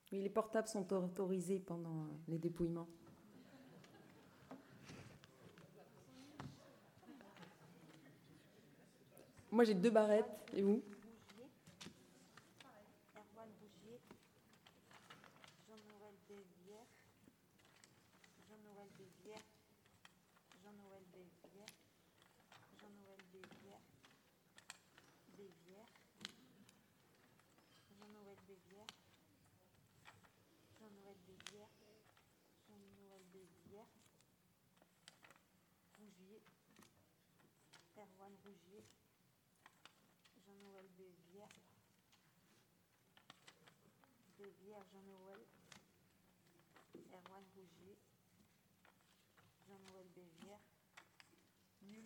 Oui, les portables sont autorisés pendant les dépouillements. Moi, j'ai 2 barrettes. Et vous? Erwan Rougier, Jean-Noël Bévière, Jean-Noël Bévière, Jean-Noël Bévière, Jean-Noël Bévière, Bévière, Jean-Noël Bévière, Jean-Noël Bévière, Jean-Noël Bévière, Rougier, Erwan Rougier, Jean-Noël Bévière, Bévière Jean-Noël, Erwan Rougier, Jean-Noël Bévière, nul,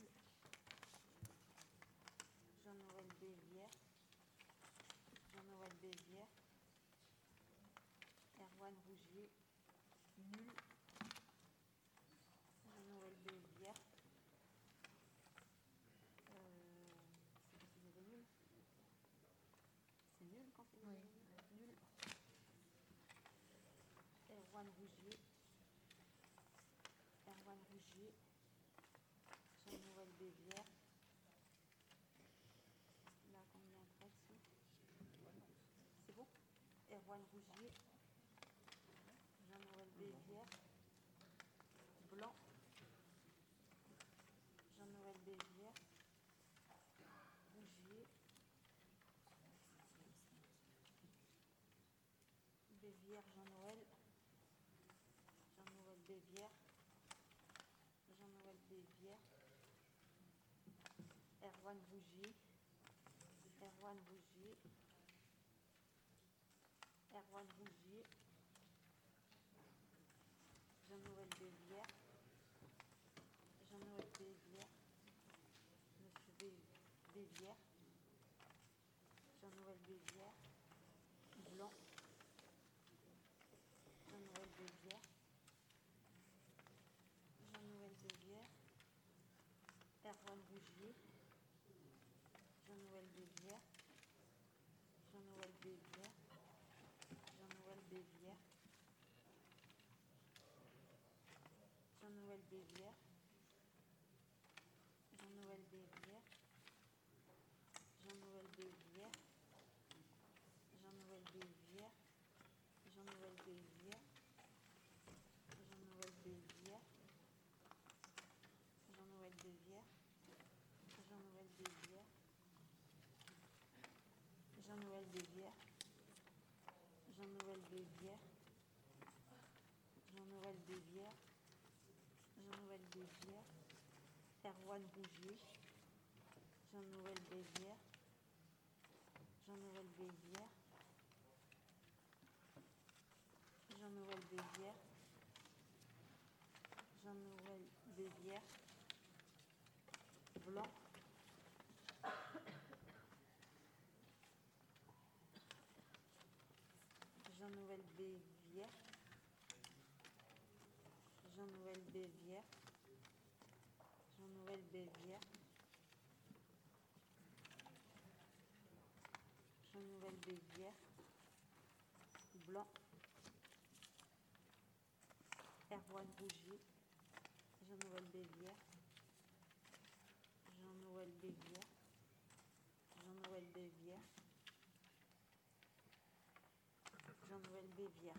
Jean-Noël Bévière, Jean-Noël Bévière, Erwan Rougier, nul, Jean-Noël Bévière, c'est nul. C'est nul quand c'est nul. Nul. Erwan Rougier, Erwan Rougier, Jean-Noël Bévière. Là, combien de ici? C'est bon? Erwan Rougier, Jean-Noël Bévière, Blanc, Jean-Noël Bévière, Rougier, Bévière Jean-Noël, Jean-Noël Bévière, Jean-Noël Bévière, Erwan Rougier, Erwan Rougier, Erwan Rougier, Jean-Noël Bévière, Jean-Noël Bévière, Monsieur Bévière, Jean-Noël Bévière, Blanc, Jean-Noël Bévière, Jean-Noël Bévière, Erwan Rougier, Jean-Noël Bévière, Jean-Noël Bévière, Jean-Noël Bévière, Jean-Noël Bévière, Jean-Noël Bévière, Jean-Noël Bévière, Jean-Noël Bévière, Jean-Noël Bévière, Jean-Noël Bévière, Jean-Noël Bévière, Jean-Noël Bévière, Jean-Noël Bévière, Jean-Noël Bévière, Jean-Noël Bévière, Jean-Noël Bévière, Erwan Rougier, Jean-Noël Bévière, Jean-Noël Bévière, Jean-Noël Bévière, Jean-Noël Bévière, Blanc, Jean-Noël Bévière, Jean-Noël Bévière, Jean-Noël Bévière, Jean-Noël Bévière, Blanc, Erwan Rougier, Jean-Noël Bévière, Jean-Noël Bévière, Jean-Noël Bévière, Jean-Noël Bévière.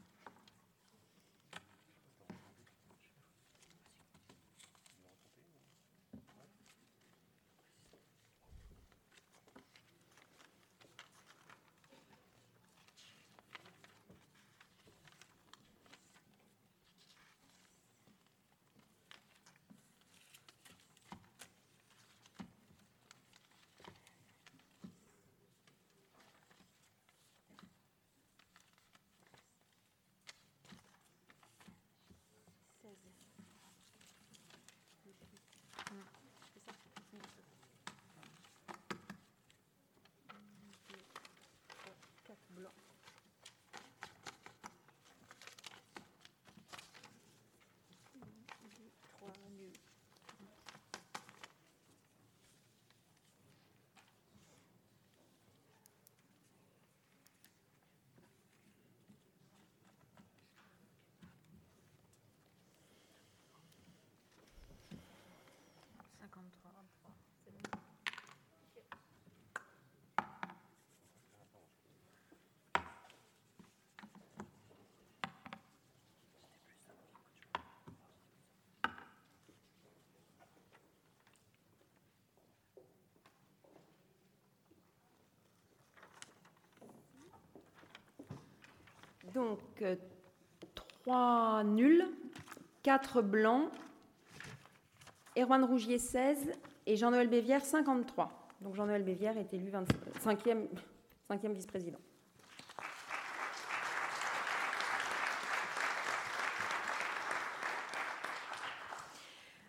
Donc, 3 nuls, 4 blancs, Erwan Rougier 16 et Jean-Noël Bévière 53. Donc Jean-Noël Bévière est élu 5e vice-président.